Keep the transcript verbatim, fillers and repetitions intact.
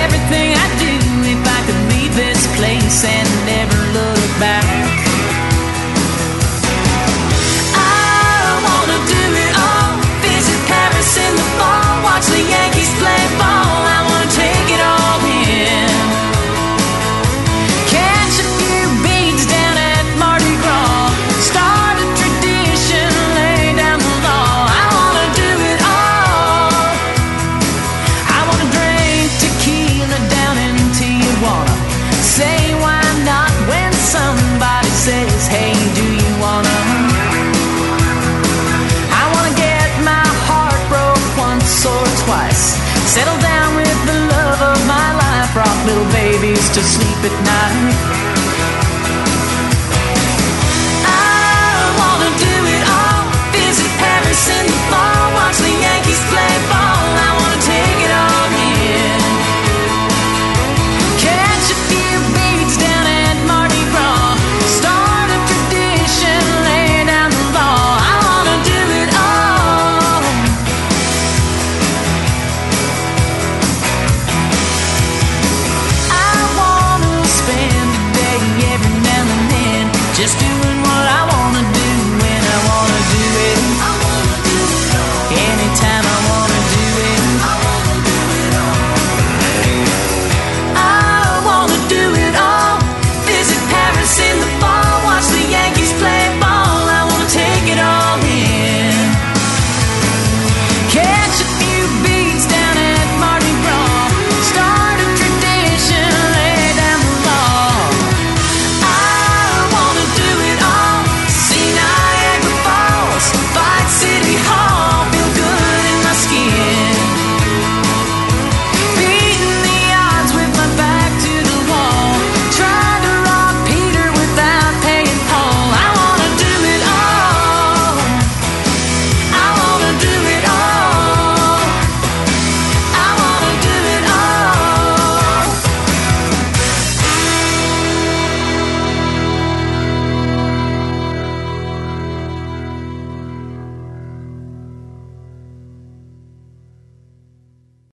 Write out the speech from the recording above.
everything I'd do if I could leave this place and never look back. I wanna do it all, visit Paris in the fall, watch the Yankees play ball. I wanna take it all in, catch a few beads down at Mardi Gras, start a tradition, lay down the law. I wanna do it all. I wanna drink tequila down in Tijuana, say why not when somebody says, hey, do you wanna? I wanna get my heart broke once or twice, settle down with the love of my life, rock little babies to sleep at night.